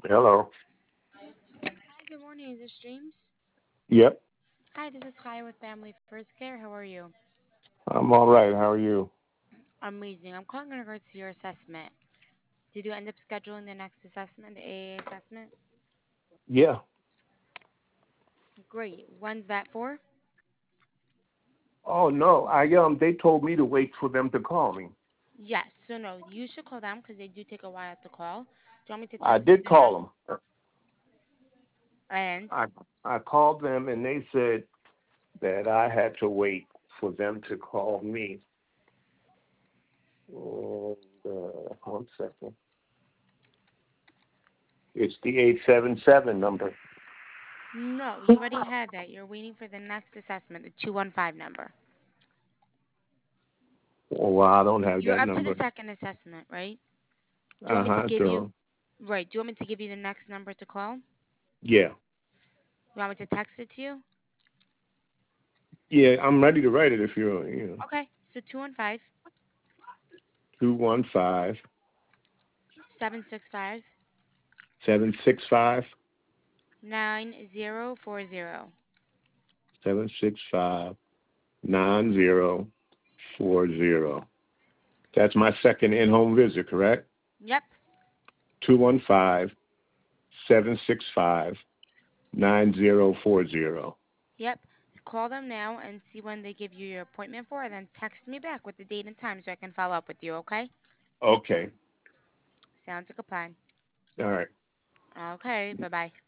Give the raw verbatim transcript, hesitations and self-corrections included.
Hello. Hi, good morning. Is this James? Yep, Hi, this is Kaya with Family First Care. How are you? I'm all right. How are you? Amazing. I'm calling in regards to your assessment. Did you end up scheduling the next assessment, the A A assessment? Yeah. Great. When's that for? Oh no, I um. They told me to wait for them to call me. Yes. So, no, you should call them because they do take a while to call. Do you want me to I text you did the number? call them. And, I I called them and they said that I had to wait for them to call me. And uh, one second. It's the eight seven seven number. no, you already had that. You're waiting for the next assessment, the two one five number. Oh, well, I don't have You're that up to the number. second assessment, right? Do you Uh want me to huh. give you, So right, do you want me to give you the next number to call? yeah, You want me to text it to you? yeah. I'm ready to write it if you're you know Okay. So two one five two one five seven six five seven six five nine zero four zero. seven six five nine zero four zero. That's my second in-home visit, correct? Yep. Two one five seven six five nine zero four zero. Yep. Call them now and see when they give you your appointment for, and then text me back with the date and time so I can follow up with you, okay? Okay. Sounds like a plan. All right. Okay. Bye bye.